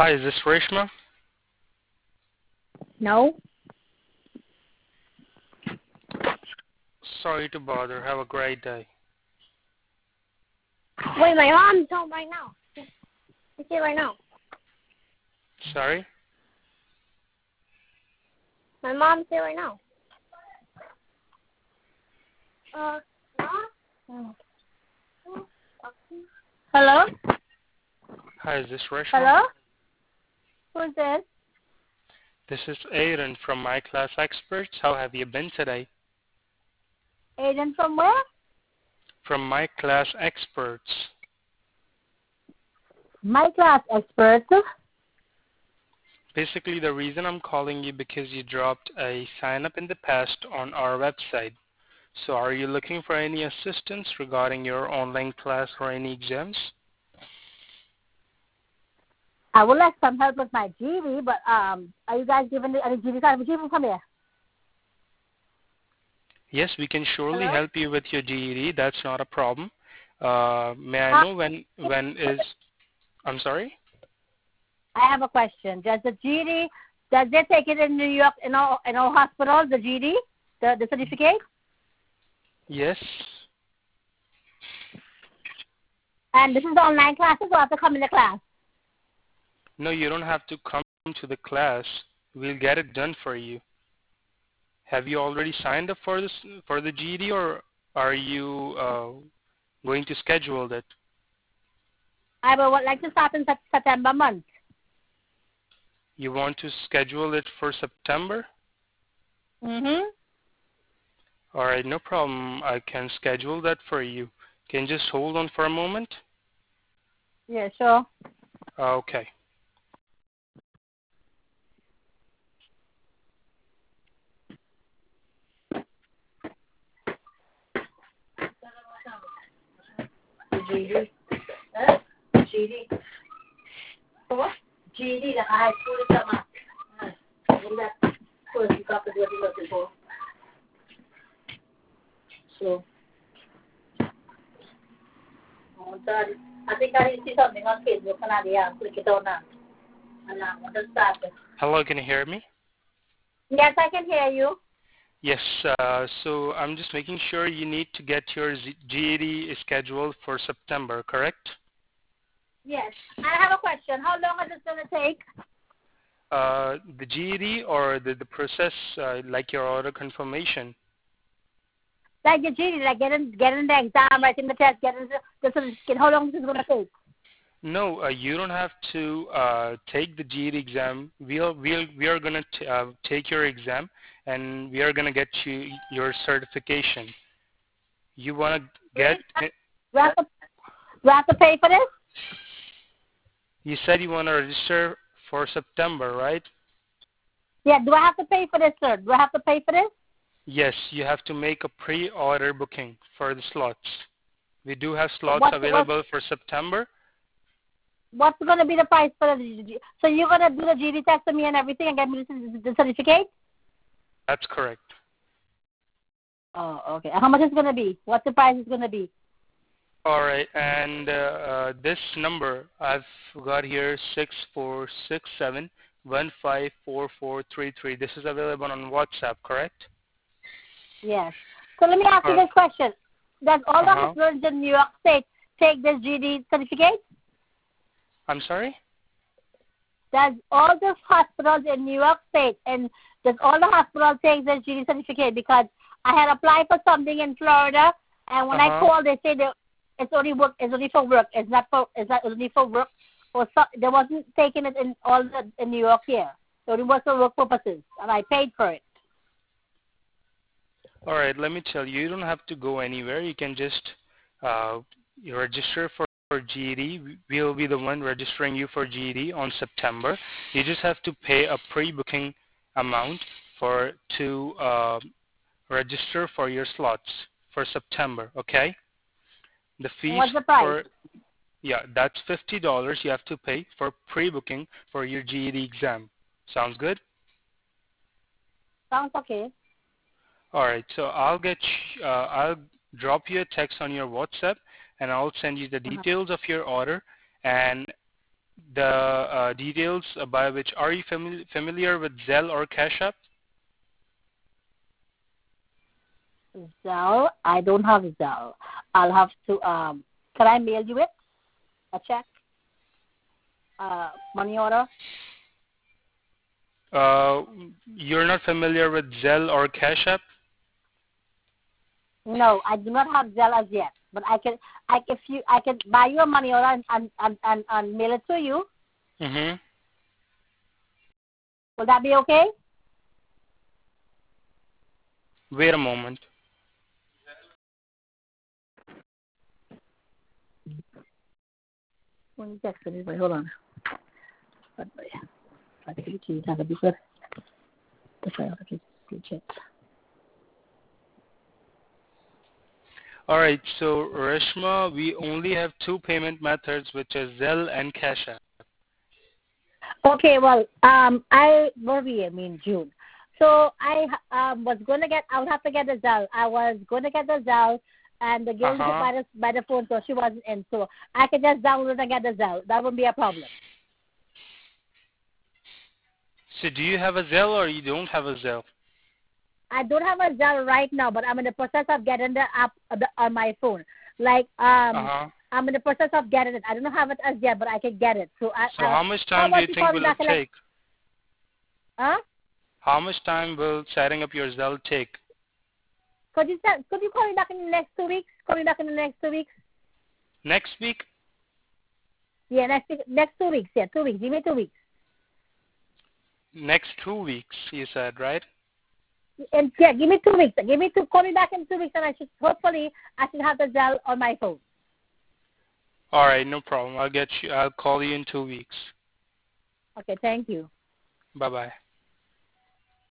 Hi, is this Reshma? No. Sorry to bother. Have a great day. Wait, my mom's home right now. It's here right now. Sorry? My mom's here right now. Hello? Hi, is this Reshma? Hello? Who's this? This is Aaron from My Class Experts. How have you been today? Aiden from where? From My Class Experts. My Class Experts. Basically, the reason I'm calling you because you dropped a sign-up in the past on our website. So are you looking for any assistance regarding your online class or any exams? I would like some help with my GED, but are you guys giving any GED certification from here? Yes, we can surely Hello? help you with your GED. That's not a problem. May I know when is... I'm sorry? I have a question. Does the GED, does they take it in New York in all hospitals, the GED, the certificate? Yes. And this is the online classes, or I have to come in the class? No, you don't have to come to the class. We'll get it done for you. Have you already signed up for the GED, or are you going to schedule that? I would like to start in September month. You want to schedule it for September? Mm-hmm. All right, no problem. I can schedule that for you. Can you just hold on for a moment? Yeah, sure. Okay. GED. GED. What? GED, the high school diploma. And that's first you got to do what you're looking for. So, I think I see something on Facebook and I click it on now. And I want to start it. Hello, can you hear me? Yes, I can hear you. Yes, so I'm just making sure you need to get your GED scheduled for September, correct? Yes. I have a question. How long is this going to take? The GED or the process, like your order confirmation? Like your GED, like getting the exam, writing the test, getting the certificate. How long is this going to take? No, you don't have to take the GED exam. We are gonna take your exam, and we are gonna get you your certification. You wanna get? Do I have to pay for this? You said you wanna register for September, right? Yeah. Do I have to pay for this, sir? Do I have to pay for this? Yes, you have to make a pre-order booking for the slots. We do have slots available for September. What's going to be the price for the GED? So you're going to do the GED test for me and everything and get me the certificate? That's correct. Oh, okay. How much is it going to be? What's the price is going to be? All right, and this number I've got here 6467154433. This is available on WhatsApp, correct? Yes. So let me ask you this question: does all the hospitals in New York State take this GED certificate? I'm sorry? Does all the hospitals in New York State and does all the hospitals take this GED certificate? Because I had applied for something in Florida, and when I called, they say it's only for work. It's only for work. Or so, they wasn't taking it in New York here. It only was for work purposes, and I paid for it. All right, let me tell you, you don't have to go anywhere. You can just you register for GED. We'll be the one registering you for GED on September. You just have to pay a pre-booking amount to register for your slots for September, okay? The fees What's the price? That's $50 you have to pay for pre-booking for your GED exam. Sounds good? Sounds okay. All right, so I'll drop you a text on your WhatsApp, and I'll send you the details of your order. And the details by which are you familiar with Zelle or Cash App? Zelle? I don't have Zelle. I'll have to. Can I mail you it? A check? Money order? You're not familiar with Zelle or Cash App? No, I do not have Zelle as yet. But I can buy you a money order and mail it to you. Mm-hmm. Will that be okay? Wait a moment. Hold on. All right, so Reshma, we only have two payment methods, which is Zelle and Cash App. Okay, well, June. So I was going to get, I would have to get the Zelle. I was going to get the Zelle, and the girl hit by the phone, so she wasn't in. So I could just download and get the Zelle. That wouldn't be a problem. So do you have a Zelle or you don't have a Zelle? I don't have a Zelle right now, but I'm in the process of getting the app on my phone. Like, I'm in the process of getting it. I don't have it as yet, but I can get it. So how much time do you think will it take? Huh? How much time will setting up your Zelle take? Could you call me back in the next 2 weeks? Call me back in the next 2 weeks. Next week? Yeah, next 2 weeks. Yeah, 2 weeks. Give me 2 weeks. Next 2 weeks, you said, right? And yeah, give me 2 weeks. Call me back in 2 weeks, and I should have the Zelle on my phone. All right, no problem. I'll call you in 2 weeks. Okay, thank you. Bye-bye.